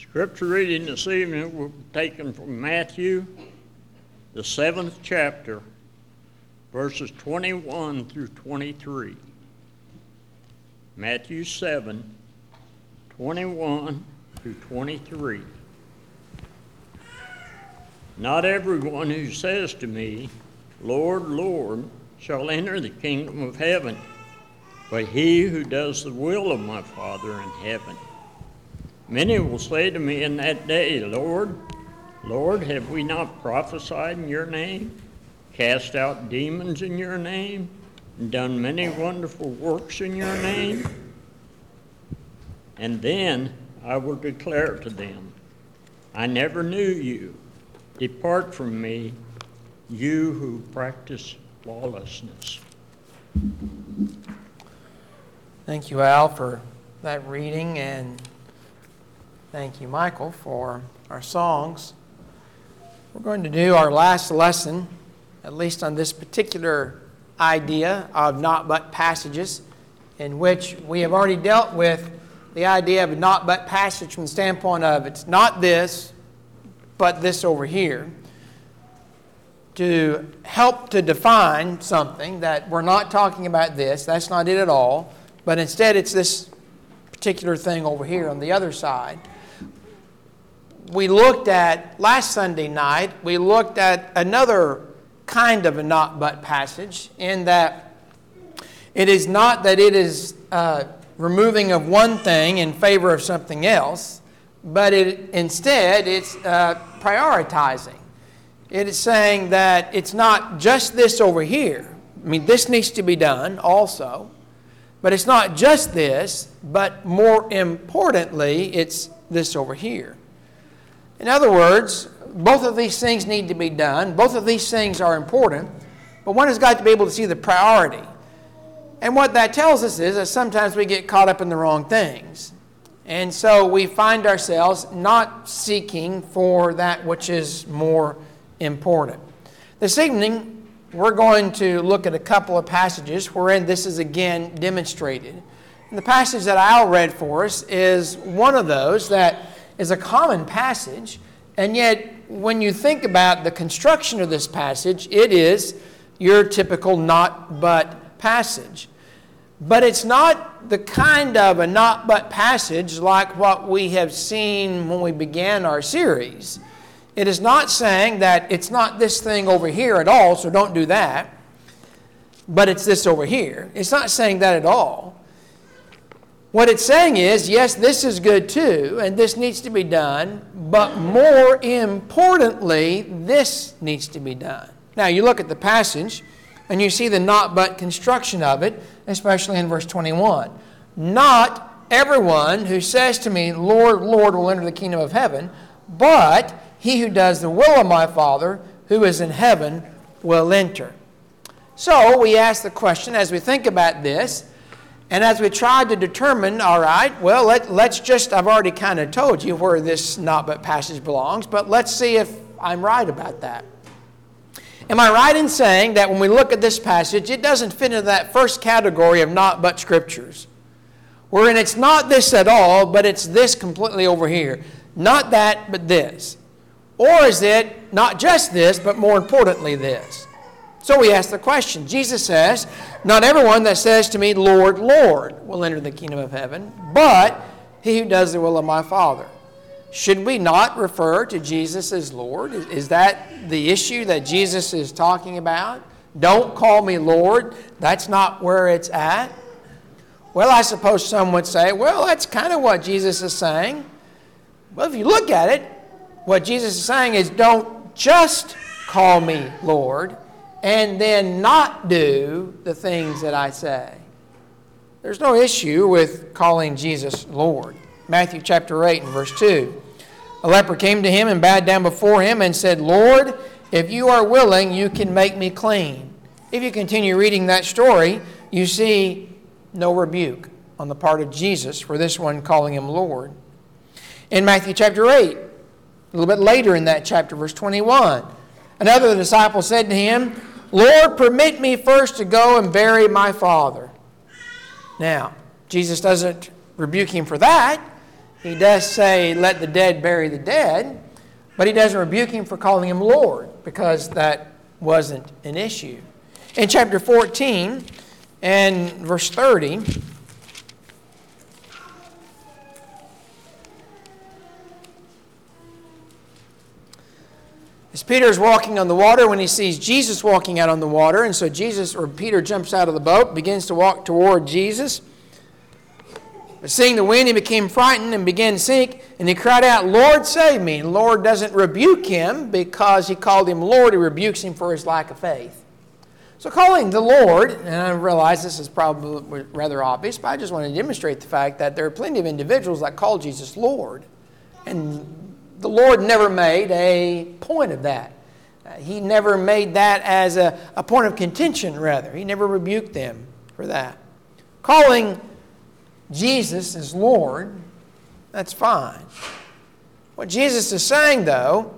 Scripture reading this evening will be taken from Matthew, the 7th chapter, verses 21 through 23. Matthew 7, 21 through 23. Not everyone who says to me, Lord, Lord, shall enter the kingdom of heaven, but he who does the will of my Father in heaven. Many will say to me in that day, Lord, Lord, have we not prophesied in your name, cast out demons in your name, and done many wonderful works in your name? And then I will declare to them, I never knew you. Depart from me, you who practice lawlessness. Thank you, Al, for that reading, and thank you, Michael, for our songs. We're going to do our last lesson, at least on this particular idea of not but passages, in which we have already dealt with the idea of a not but passage from the standpoint of it's not this, but this over here, to help to define something that we're not talking about this, that's not it at all, but instead it's this particular thing over here on the other side. We looked at, last Sunday night, we looked at another kind of a not but passage, in that it is not that it is removing of one thing in favor of something else, but instead it's prioritizing. It is saying that it's not just this over here. I mean, this needs to be done also, but it's not just this, but more importantly, it's this over here. In other words, both of these things need to be done. Both of these things are important, but one has got to be able to see the priority. And what that tells us is that sometimes we get caught up in the wrong things. And so we find ourselves not seeking for that which is more important. This evening, we're going to look at a couple of passages wherein this is again demonstrated. And the passage that Al read for us is one of those that is a common passage, and yet when you think about the construction of this passage, it is your typical not but passage. But it's not the kind of a not but passage like what we have seen when we began our series. It is not saying that it's not this thing over here at all, so don't do that, but it's this over here. It's not saying that at all. What it's saying is, yes, this is good too, and this needs to be done, but more importantly, this needs to be done. Now, you look at the passage, and you see the not but construction of it, especially in verse 21. Not everyone who says to me, Lord, Lord, will enter the kingdom of heaven, but he who does the will of my Father who is in heaven will enter. So we ask the question as we think about this, and as we try to determine, all right, well, let's just, I've already kind of told you where this not but passage belongs, but let's see if I'm right about that. Am I right in saying that when we look at this passage, it doesn't fit into that first category of not but scriptures, wherein it's not this at all, but it's this completely over here. Not that, but this. Or is it not just this, but more importantly this? So we ask the question. Jesus says, not everyone that says to me, Lord, Lord, will enter the kingdom of heaven, but he who does the will of my Father. Should we not refer to Jesus as Lord? Is that the issue that Jesus is talking about? Don't call me Lord. That's not where it's at. Well, I suppose some would say, well, that's kind of what Jesus is saying. Well, if you look at it, what Jesus is saying is don't just call me Lord and then not do the things that I say. There's no issue with calling Jesus Lord. Matthew chapter 8 and verse 2. A leper came to him and bowed down before him and said, Lord, if you are willing, you can make me clean. If you continue reading that story, you see no rebuke on the part of Jesus for this one calling him Lord. In Matthew chapter 8, a little bit later in that chapter, verse 21, another of the disciples said to him, Lord, permit me first to go and bury my father. Now, Jesus doesn't rebuke him for that. He does say, let the dead bury the dead, but he doesn't rebuke him for calling him Lord, because that wasn't an issue. In chapter 14 and verse 30, as Peter is walking on the water, when he sees Jesus walking out on the water, and so Peter jumps out of the boat, begins to walk toward Jesus. But seeing the wind, he became frightened and began to sink, and he cried out, Lord, save me. And the Lord doesn't rebuke him because he called him Lord. He rebukes him for his lack of faith. So calling the Lord, and I realize this is probably rather obvious, but I just want to demonstrate the fact that there are plenty of individuals that call Jesus Lord. And the Lord never made a point of that. He never made that as a point of contention, rather. He never rebuked them for that. Calling Jesus as Lord, that's fine. What Jesus is saying, though,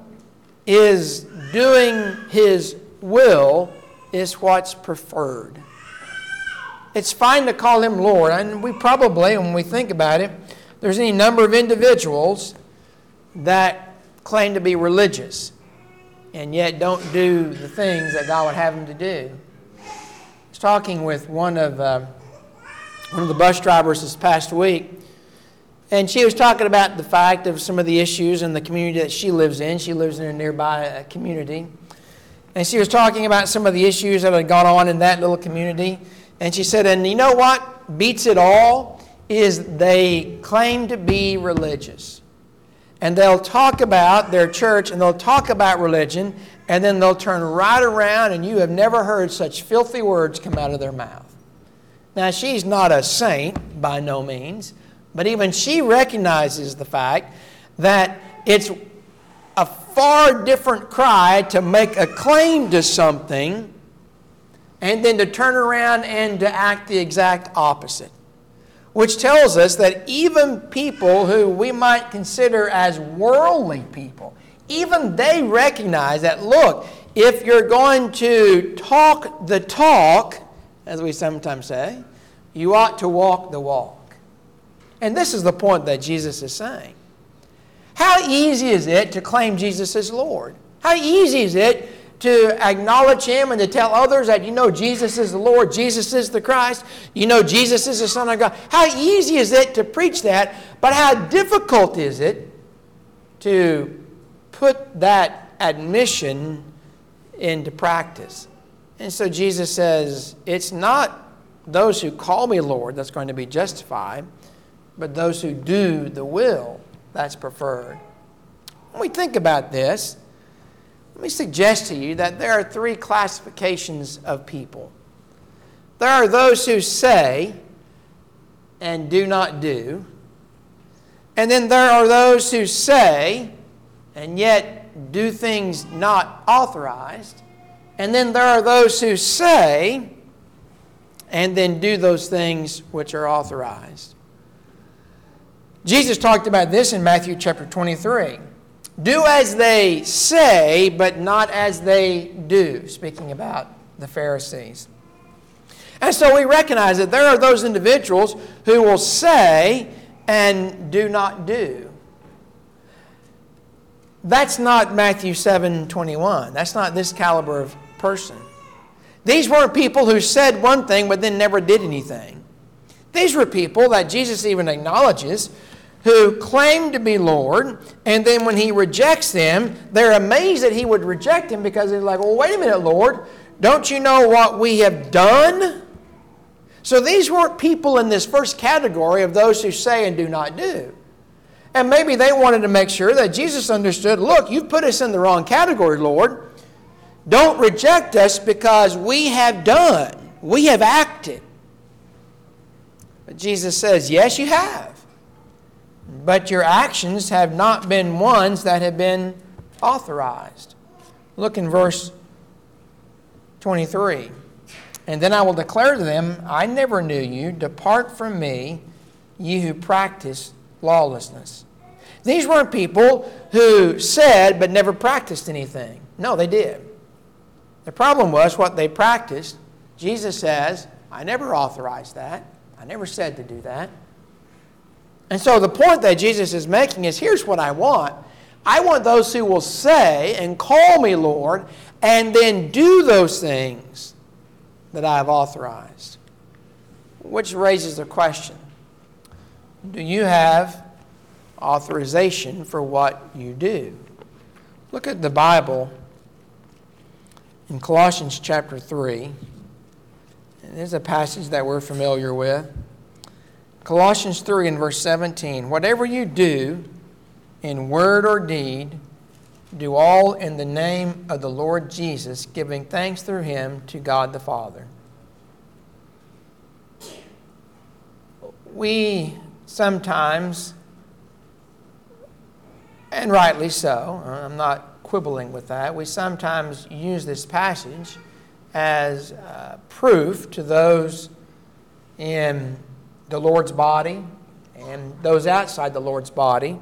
is doing His will is what's preferred. It's fine to call Him Lord, and we probably, when we think about it, there's any number of individuals that claim to be religious and yet don't do the things that God would have them to do. I was talking with one of the bus drivers this past week, and she was talking about the fact of some of the issues in the community that she lives in. She lives in a nearby community. And she was talking about some of the issues that had gone on in that little community. And she said, and you know what beats it all is they claim to be religious. And they'll talk about their church and they'll talk about religion, and then they'll turn right around and you have never heard such filthy words come out of their mouth. Now, she's not a saint by no means, but even she recognizes the fact that it's a far different cry to make a claim to something and then to turn around and to act the exact opposite. Which tells us that even people who we might consider as worldly people, even they recognize that, look, if you're going to talk the talk, as we sometimes say, you ought to walk the walk. And this is the point that Jesus is saying. How easy is it to claim Jesus as Lord? How easy is it to acknowledge Him and to tell others that you know Jesus is the Lord, Jesus is the Christ, you know Jesus is the Son of God? How easy is it to preach that, but how difficult is it to put that admission into practice? And so Jesus says, it's not those who call me Lord that's going to be justified, but those who do the will that's preferred. When we think about this, let me suggest to you that there are three classifications of people. There are those who say and do not do. And then there are those who say and yet do things not authorized. And then there are those who say and then do those things which are authorized. Jesus talked about this in Matthew chapter 23. Do as they say, but not as they do, speaking about the Pharisees. And so we recognize that there are those individuals who will say and do not do. That's not Matthew 7:21. That's not this caliber of person. These weren't people who said one thing but then never did anything. These were people that Jesus even acknowledges who claim to be Lord, and then when He rejects them, they're amazed that He would reject them because they're like, well, wait a minute, Lord, don't you know what we have done? So these weren't people in this first category of those who say and do not do. And maybe they wanted to make sure that Jesus understood, look, you've put us in the wrong category, Lord. Don't reject us because we have done, we have acted. But Jesus says, yes, you have. But your actions have not been ones that have been authorized. Look in verse 23. And then I will declare to them, I never knew you. Depart from me, ye who practice lawlessness. These weren't people who said but never practiced anything. No, they did. The problem was what they practiced. Jesus says, I never authorized that. I never said to do that. And so the point that Jesus is making is, here's what I want. I want those who will say and call me Lord, and then do those things that I have authorized. Which raises the question, do you have authorization for what you do? Look at the Bible in Colossians chapter 3. And there's a passage that we're familiar with. Colossians 3 and verse 17. Whatever you do in word or deed, do all in the name of the Lord Jesus, giving thanks through Him to God the Father. We sometimes, and rightly so, I'm not quibbling with that, we sometimes use this passage as proof to those in the Lord's body and those outside the Lord's body.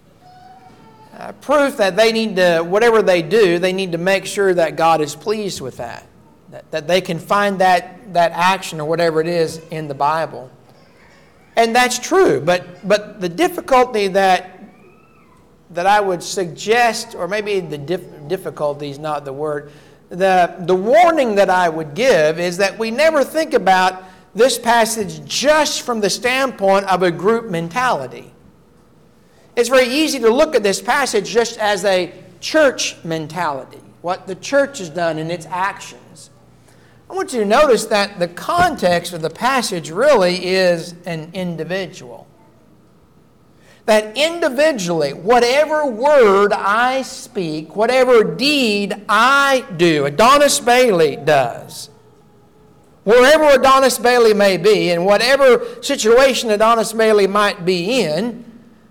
Proof that they need to, whatever they do, they need to make sure that God is pleased with that. That they can find that action or whatever it is in the Bible. And that's true, but the difficulty that I would suggest, or maybe the difficulty is not the word, the warning that I would give is that we never think about this passage just from the standpoint of a group mentality. It's very easy to look at this passage just as a church mentality, what the church has done in its actions. I want you to notice that the context of the passage really is an individual. That individually, whatever word I speak, whatever deed I do, Adonis Bailey does, wherever Adonis Bailey may be, and whatever situation Adonis Bailey might be in,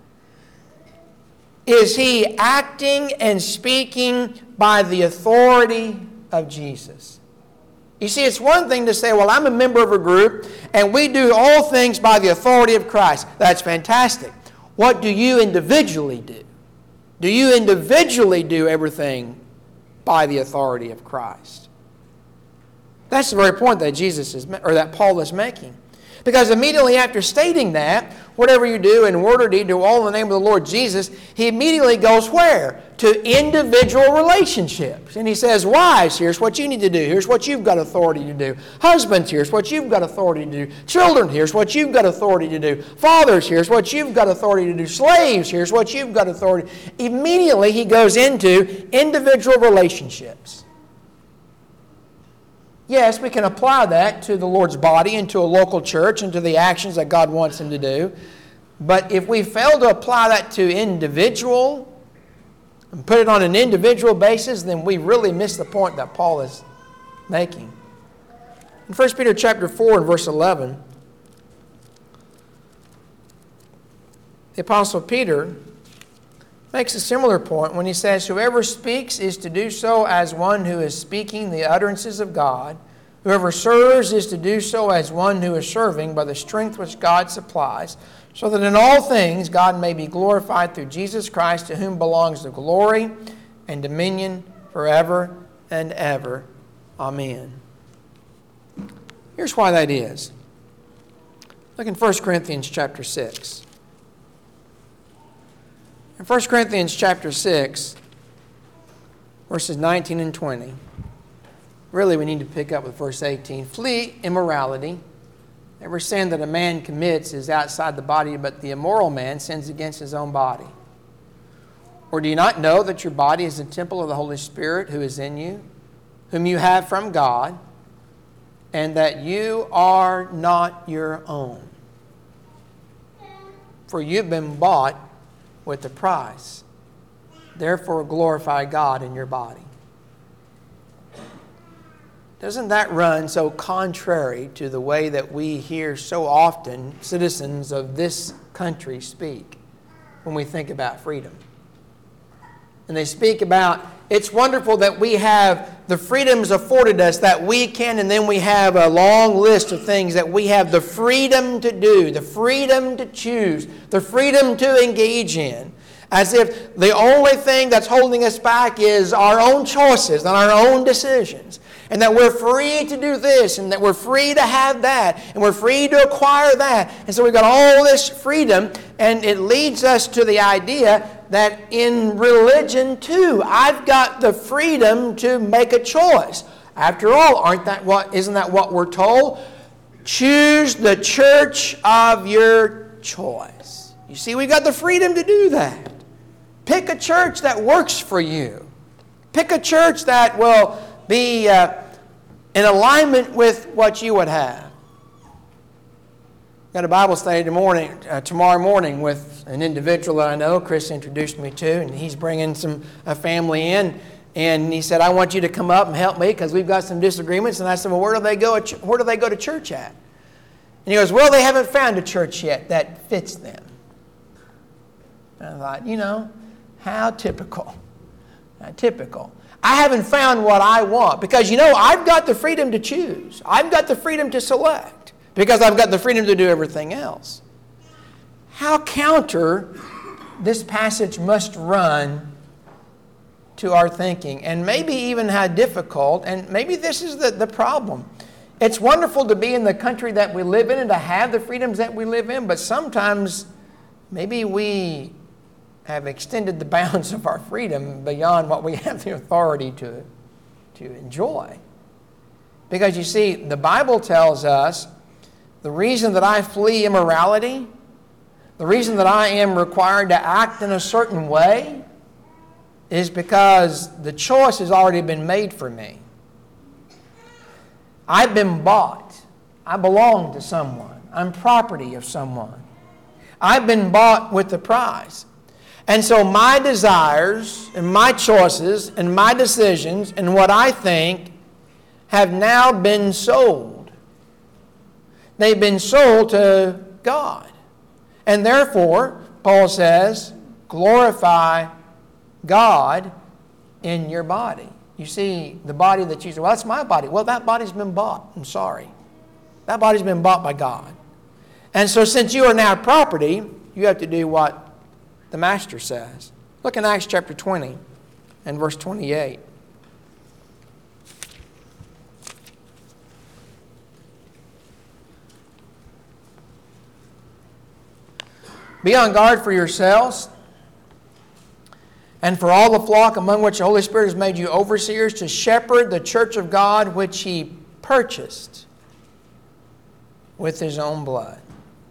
is he acting and speaking by the authority of Jesus? You see, it's one thing to say, well, I'm a member of a group, and we do all things by the authority of Christ. That's fantastic. What do you individually do? Do you individually do everything by the authority of Christ? That's the very point that that Paul is making. Because immediately after stating that, whatever you do in word or deed, do all in the name of the Lord Jesus, he immediately goes where? To individual relationships. And he says, wives, here's what you need to do. Here's what you've got authority to do. Husbands, here's what you've got authority to do. Children, here's what you've got authority to do. Fathers, here's what you've got authority to do. Slaves, here's what you've got authority. Immediately he goes into individual relationships. Yes, we can apply that to the Lord's body and to a local church and to the actions that God wants him to do. But if we fail to apply that to individual and put it on an individual basis, then we really miss the point that Paul is making. In 1 Peter chapter 4 and verse 11, the Apostle Peter makes a similar point when he says, whoever speaks is to do so as one who is speaking the utterances of God. Whoever serves is to do so as one who is serving by the strength which God supplies, so that in all things God may be glorified through Jesus Christ, to whom belongs the glory and dominion forever and ever. Amen. Here's why that is. Look in 1 Corinthians chapter 6. In 1 Corinthians chapter 6, verses 19 and 20, really we need to pick up with verse 18. Flee immorality. Every sin that a man commits is outside the body, but the immoral man sins against his own body. Or do you not know that your body is a temple of the Holy Spirit who is in you, whom you have from God, and that you are not your own? For you've been bought with a price. Therefore glorify God in your body. Doesn't that run so contrary to the way that we hear so often citizens of this country speak when we think about freedom? And they speak about, it's wonderful that we have the freedoms afforded us that we can, and then we have a long list of things that we have the freedom to do, the freedom to choose, the freedom to engage in. As if the only thing that's holding us back is our own choices and our own decisions. and that we're free to do this, and that we're free to have that, and we're free to acquire that. And so we've got all this freedom, and it leads us to the idea that in religion too, I've got the freedom to make a choice. After all, isn't that what we're told? Choose the church of your choice. You see, we've got the freedom to do that. Pick a church that works for you. Pick a church that will be in alignment with what you would have. Got a Bible study tomorrow morning with an individual that I know. Chris introduced me to, and he's bringing a family in. And he said, I want you to come up and help me because we've got some disagreements. And I said, well, where do they go to church at? And he goes, well, they haven't found a church yet that fits them. And I thought, how typical. How typical. I haven't found what I want because, I've got the freedom to choose. I've got the freedom to select because I've got the freedom to do everything else. How counter this passage must run to our thinking, and maybe even how difficult, and maybe this is the problem. It's wonderful to be in the country that we live in and to have the freedoms that we live in, but sometimes maybe we have extended the bounds of our freedom beyond what we have the authority to enjoy. Because you see, the Bible tells us the reason that I flee immorality, the reason that I am required to act in a certain way, is because the choice has already been made for me. I've been bought. I belong to someone. I'm property of someone. I've been bought with a price. And so my desires and my choices and my decisions and what I think have now been sold. They've been sold to God. And therefore, Paul says, glorify God in your body. You see, the body that you say, well, that's my body. Well, that body's been bought. I'm sorry. That body's been bought by God. And so since you are now property, you have to do what the Master says. Look in Acts chapter 20 and verse 28. Be on guard for yourselves and for all the flock among which the Holy Spirit has made you overseers to shepherd the church of God which He purchased with His own blood.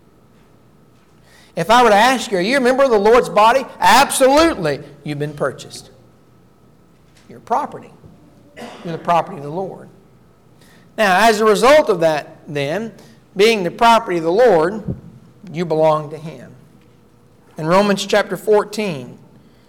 If I were to ask you, are you a member of the Lord's body? Absolutely. You've been purchased. You're property. You're the property of the Lord. Now, as a result of that, then, being the property of the Lord, you belong to Him. In Romans chapter 14,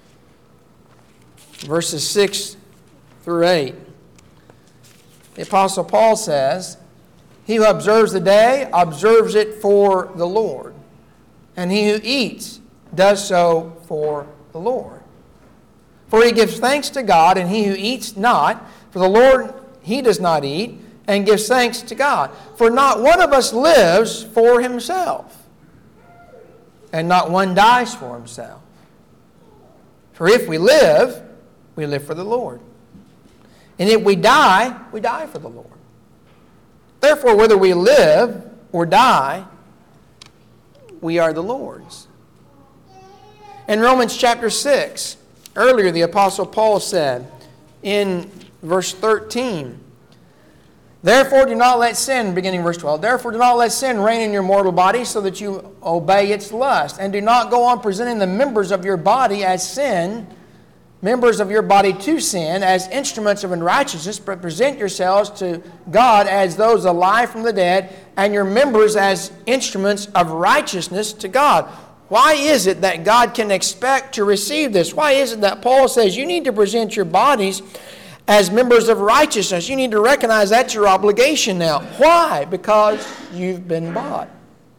verses 6 through 8, the Apostle Paul says, he who observes the day observes it for the Lord, and he who eats does so for the Lord. For he gives thanks to God, and he who eats not, for the Lord he does not eat, and gives thanks to God. For not one of us lives for himself, and not one dies for himself. For if we live for the Lord. And if we die for the Lord. Therefore, whether we live or die, we are the Lord's. In Romans chapter 6, earlier the Apostle Paul said in verse 13, therefore do not let sin, beginning verse 12, therefore do not let sin reign in your mortal body so that you obey its lust. And do not go on presenting the members of your body as sin, members of your body to sin, as instruments of unrighteousness, but present yourselves to God as those alive from the dead, and your members as instruments of righteousness to God. Why is it that God can expect to receive this? Why is it that Paul says you need to present your bodies as members of righteousness? You need to recognize that's your obligation now. Why? Because you've been bought.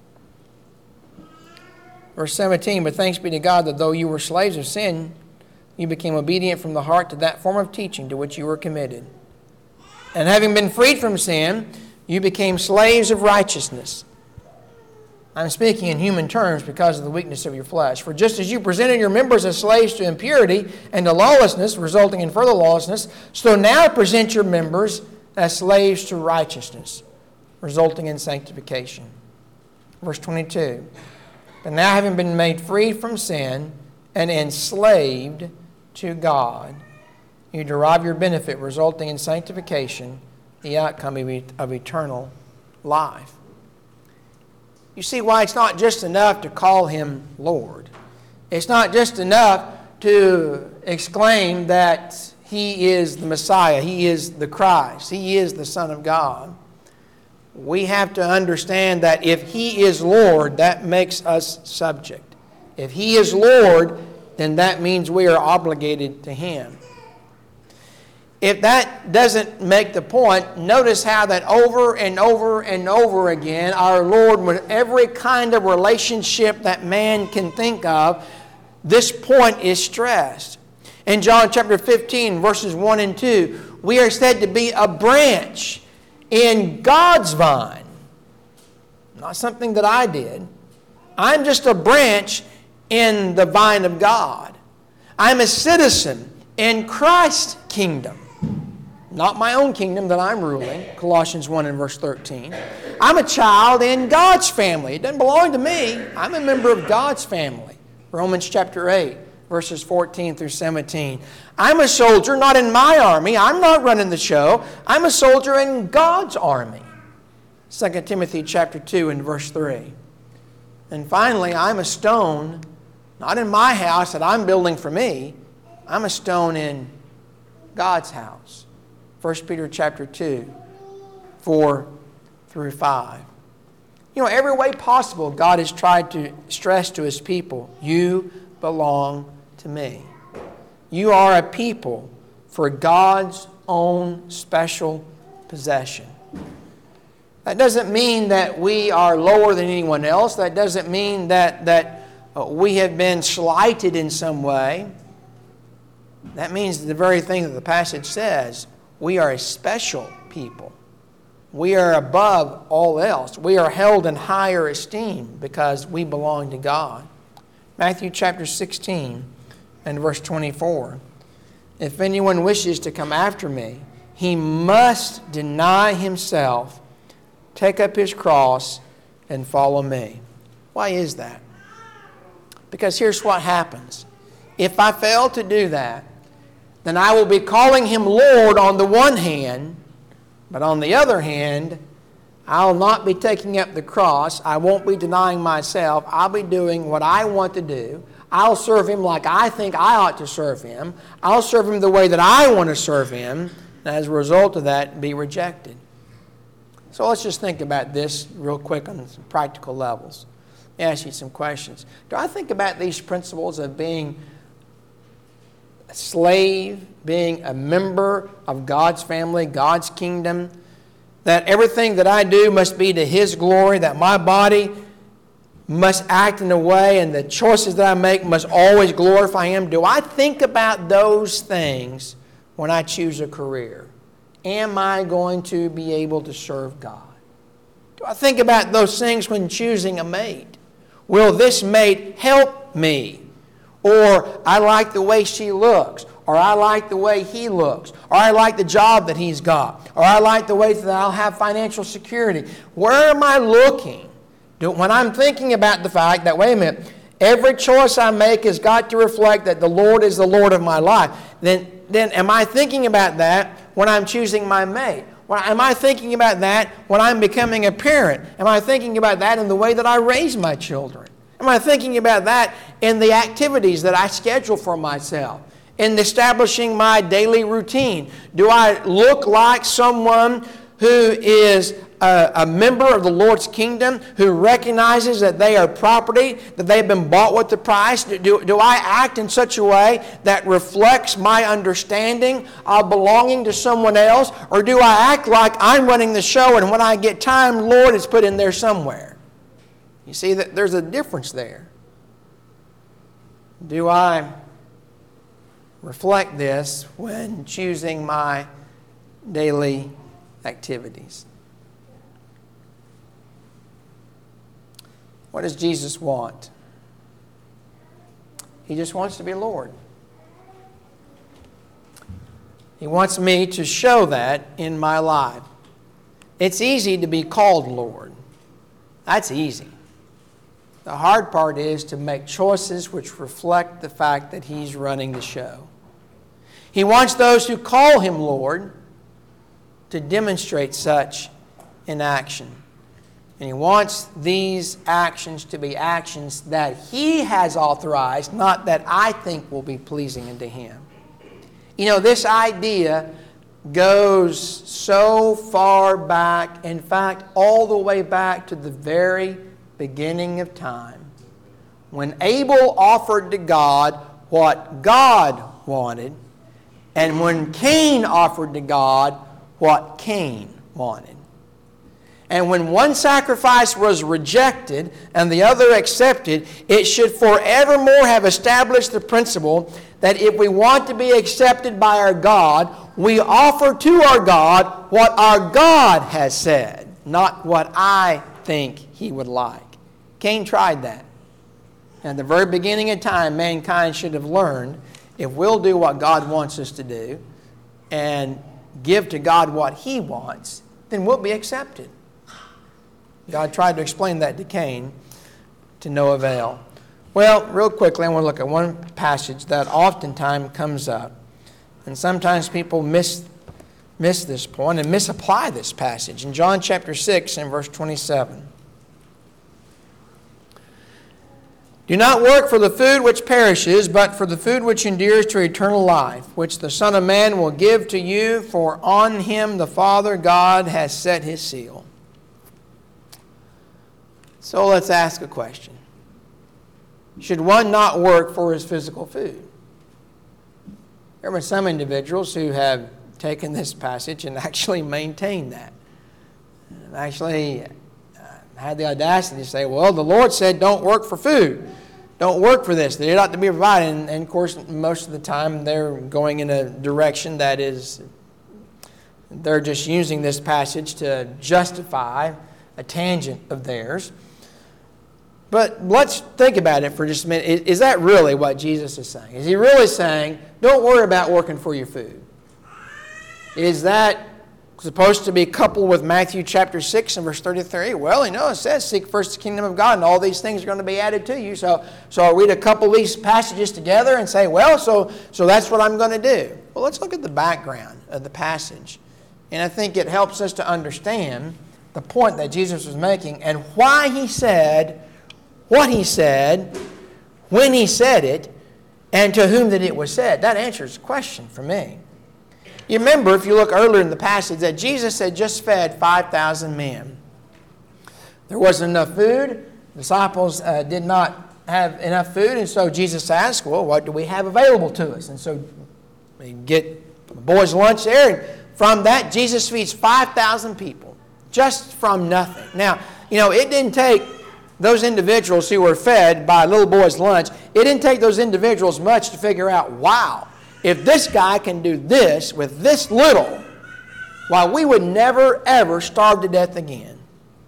Verse 17, but thanks be to God that though you were slaves of sin, you became obedient from the heart to that form of teaching to which you were committed. And having been freed from sin, you became slaves of righteousness. I'm speaking in human terms because of the weakness of your flesh. For just as you presented your members as slaves to impurity and to lawlessness, resulting in further lawlessness, so now present your members as slaves to righteousness, resulting in sanctification. Verse 22, but now having been made free from sin and enslaved to God, you derive your benefit, resulting in sanctification, the outcome of eternal life. You see why it's not just enough to call Him Lord. It's not just enough to exclaim that He is the Messiah, He is the Christ, He is the Son of God. We have to understand that if He is Lord, that makes us subject. If He is Lord, then that means we are obligated to Him. If that doesn't make the point, notice how that over and over and over again, our Lord, with every kind of relationship that man can think of, this point is stressed. In John chapter 15, verses 1 and 2, we are said to be a branch in God's vine. Not something that I did. I'm just a branch in the vine of God. I'm a citizen in Christ's kingdom. Not my own kingdom that I'm ruling, Colossians 1 and verse 13. I'm a child in God's family. It doesn't belong to me. I'm a member of God's family. Romans chapter 8, verses 14 through 17. I'm a soldier, not in my army. I'm not running the show. I'm a soldier in God's army. 2 Timothy chapter 2 and verse 3. And finally, I'm a stone, not in my house that I'm building for me. I'm a stone in God's house. 1 Peter chapter 2, 4 through 5. You know, every way possible, God has tried to stress to His people, you belong to me. You are a people for God's own special possession. That doesn't mean that we are lower than anyone else. That doesn't mean that we have been slighted in some way. That means the very thing that the passage says. We are a special people. We are above all else. We are held in higher esteem because we belong to God. Matthew chapter 16 and verse 24. If anyone wishes to come after me, he must deny himself, take up his cross, and follow me. Why is that? Because here's what happens. If I fail to do that, then I will be calling Him Lord on the one hand, but on the other hand, I'll not be taking up the cross. I won't be denying myself. I'll be doing what I want to do. I'll serve Him like I think I ought to serve Him. I'll serve Him the way that I want to serve Him, and as a result of that, be rejected. So let's just think about this real quick on some practical levels. Let me ask you some questions. Do I think about these principles of being a slave, being a member of God's family, God's kingdom, that everything that I do must be to His glory, that my body must act in a way and the choices that I make must always glorify Him? Do I think about those things when I choose a career? Am I going to be able to serve God? Do I think about those things when choosing a mate? Will this mate help me? Or I like the way she looks, or I like the way he looks, or I like the job that he's got, or I like the way that I'll have financial security. Where am I looking? When I'm thinking about the fact that, wait a minute, every choice I make has got to reflect that the Lord is the Lord of my life, then am I thinking about that when I'm choosing my mate? Am I thinking about that when I'm becoming a parent? Am I thinking about that in the way that I raise my children? Am I thinking about that in the activities that I schedule for myself? In establishing my daily routine? Do I look like someone who is a member of the Lord's kingdom, who recognizes that they are property, that they've been bought with the price? Do I act in such a way that reflects my understanding of belonging to someone else? Or do I act like I'm running the show and when I get time, Lord is put in there somewhere? You see that there's a difference there. Do I reflect this when choosing my daily activities? What does Jesus want? He just wants to be Lord. He wants me to show that in my life. It's easy to be called Lord. That's easy. The hard part is to make choices which reflect the fact that He's running the show. He wants those who call Him Lord to demonstrate such in action. And He wants these actions to be actions that He has authorized, not that I think will be pleasing unto Him. You know, this idea goes so far back, in fact, all the way back to the very beginning of time, when Abel offered to God what God wanted, and when Cain offered to God what Cain wanted. And when one sacrifice was rejected and the other accepted, it should forevermore have established the principle that if we want to be accepted by our God, we offer to our God what our God has said, not what I think He would like. Cain tried that. At the very beginning of time, mankind should have learned, if we'll do what God wants us to do and give to God what He wants, then we'll be accepted. God tried to explain that to Cain to no avail. Well, real quickly, I want to look at one passage that oftentimes comes up. And sometimes people miss this point and misapply this passage. In John chapter 6 and verse 27. Do not work for the food which perishes, but for the food which endures to eternal life, which the Son of Man will give to you, for on Him the Father God has set His seal. So let's ask a question. Should one not work for his physical food? There have been some individuals who have taken this passage and actually maintained that. And actually had the audacity to say, well, the Lord said don't work for food. Don't work for this. It ought to be provided. And of course, most of the time they're going in a direction that is, they're just using this passage to justify a tangent of theirs. But let's think about it for just a minute. Is that really what Jesus is saying? Is He really saying, don't worry about working for your food? Is that supposed to be coupled with Matthew chapter 6 and verse 33? Well, it says, seek first the kingdom of God and all these things are going to be added to you. So are we to couple these passages together and say, well, so that's what I'm going to do? Well, let's look at the background of the passage. And I think it helps us to understand the point that Jesus was making and why He said what He said, when He said it, and to whom that it was said. That answers the question for me. You remember, if you look earlier in the passage, that Jesus had just fed 5,000 men. There wasn't enough food. The disciples did not have enough food, and so Jesus asked, well, what do we have available to us? And so we get the boys' lunch there, and from that, Jesus feeds 5,000 people, just from nothing. Now, it didn't take those individuals who were fed by a little boy's lunch, it didn't take those individuals much to figure out, wow, if this guy can do this with this little, why, we would never, ever starve to death again.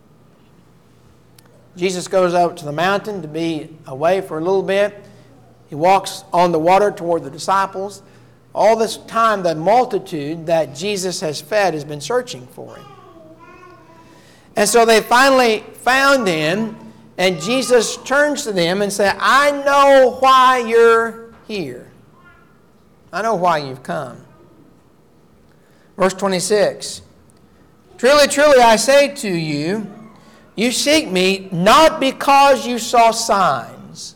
Jesus goes out to the mountain to be away for a little bit. He walks on the water toward the disciples. All this time, the multitude that Jesus has fed has been searching for Him. And so they finally found Him. And Jesus turns to them and says, I know why you're here. I know why you've come. Verse 26. Truly, truly, I say to you, you seek me not because you saw signs,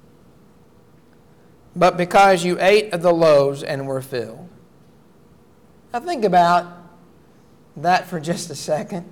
but because you ate of the loaves and were filled. Now think about that for just a second.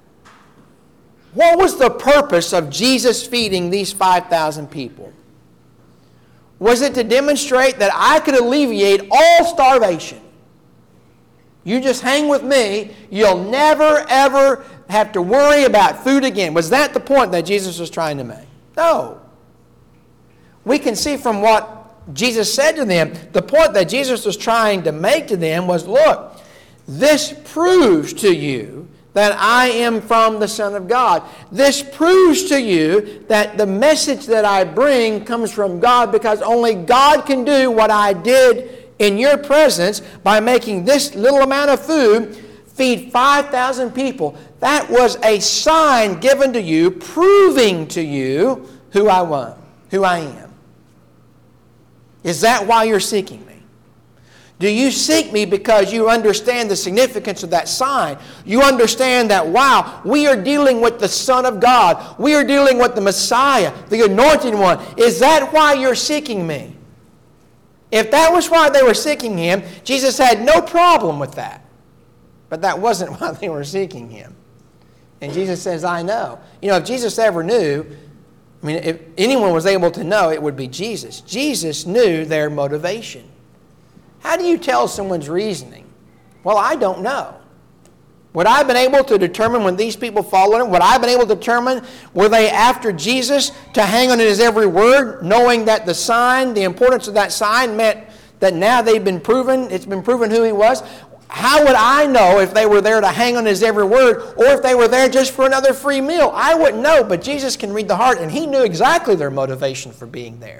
What was the purpose of Jesus feeding these 5,000 people? Was it to demonstrate that I could alleviate all starvation? You just hang with me, you'll never ever have to worry about food again. Was that the point that Jesus was trying to make? No. We can see from what Jesus said to them, the point that Jesus was trying to make to them was, look, this proves to you that I am from the Son of God. This proves to you that the message that I bring comes from God, because only God can do what I did in your presence by making this little amount of food feed 5,000 people. That was a sign given to you, proving to you who I am. Is that why you're seeking me? Do you seek me because you understand the significance of that sign? You understand that, wow, we are dealing with the Son of God. We are dealing with the Messiah, the Anointed One. Is that why you're seeking me? If that was why they were seeking Him, Jesus had no problem with that. But that wasn't why they were seeking Him. And Jesus says, I know. You know, if Jesus ever knew, I mean, if anyone was able to know, it would be Jesus. Jesus knew their motivation. How do you tell someone's reasoning? Well, I don't know. Would I have been able to determine when these people followed Him? Would I have been able to determine were they after Jesus to hang on His every word, knowing that the sign, the importance of that sign meant that now they've been proven, it's been proven who He was? How would I know if they were there to hang on His every word or if they were there just for another free meal? I wouldn't know, but Jesus can read the heart, and He knew exactly their motivation for being there.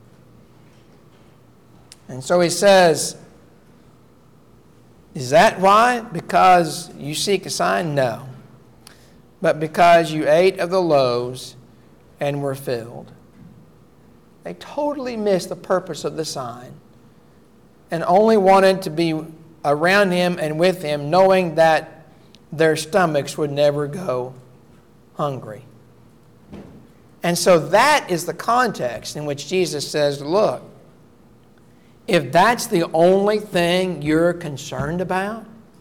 And so He says, is that why? Because you seek a sign? No. But because you ate of the loaves and were filled. They totally missed the purpose of the sign and only wanted to be around Him and with Him, knowing that their stomachs would never go hungry. And so that is the context in which Jesus says, look, if that's the only thing you're concerned about,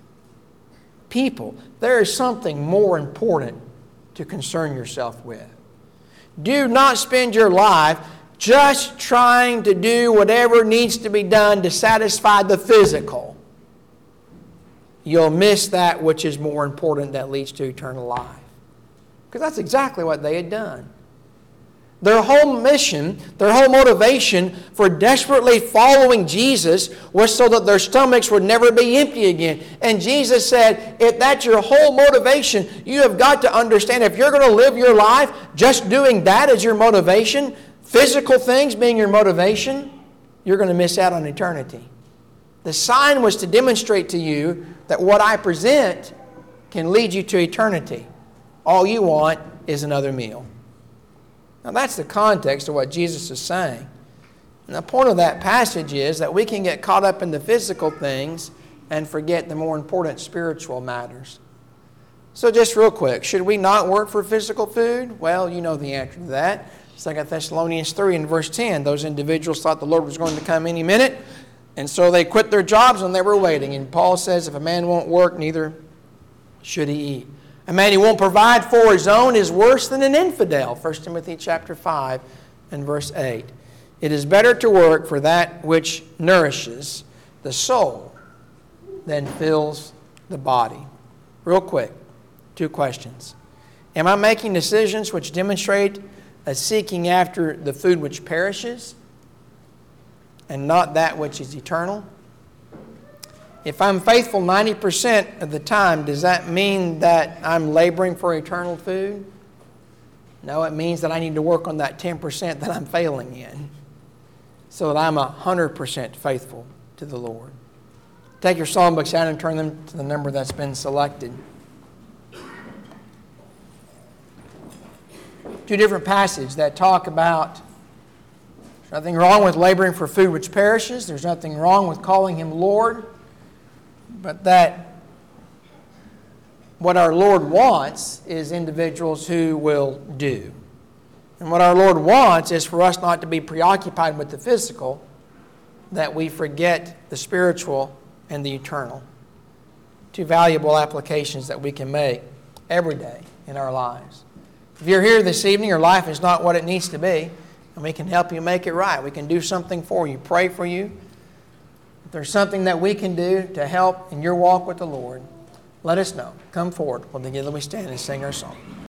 people, there is something more important to concern yourself with. Do not spend your life just trying to do whatever needs to be done to satisfy the physical. You'll miss that which is more important that leads to eternal life. Because that's exactly what they had done. Their whole mission, their whole motivation for desperately following Jesus was so that their stomachs would never be empty again. And Jesus said, if that's your whole motivation, you have got to understand if you're going to live your life just doing that as your motivation, physical things being your motivation, you're going to miss out on eternity. The sign was to demonstrate to you that what I present can lead you to eternity. All you want is another meal. Now that's the context of what Jesus is saying. And the point of that passage is that we can get caught up in the physical things and forget the more important spiritual matters. So just real quick, should we not work for physical food? Well, you know the answer to that. 2 Thessalonians 3 and verse 10, those individuals thought the Lord was going to come any minute, and so they quit their jobs and they were waiting. And Paul says if a man won't work, neither should he eat. A man who won't provide for his own is worse than an infidel. 1 Timothy chapter 5 and verse 8. It is better to work for that which nourishes the soul than fills the body. Real quick, 2 questions. Am I making decisions which demonstrate a seeking after the food which perishes and not that which is eternal? If I'm faithful 90% of the time, does that mean that I'm laboring for eternal food? No, it means that I need to work on that 10% that I'm failing in so that I'm 100% faithful to the Lord. Take your psalm books out and turn them to the number that's been selected. 2 different passages that talk about there's nothing wrong with laboring for food which perishes. There's nothing wrong with calling Him Lord. But that what our Lord wants is individuals who will do. And what our Lord wants is for us not to be preoccupied with the physical, that we forget the spiritual and the eternal. 2 valuable applications that we can make every day in our lives. If you're here this evening, your life is not what it needs to be, and we can help you make it right. We can do something for you, pray for you. If there's something that we can do to help in your walk with the Lord, let us know. Come forward. Well, together we stand and sing our song.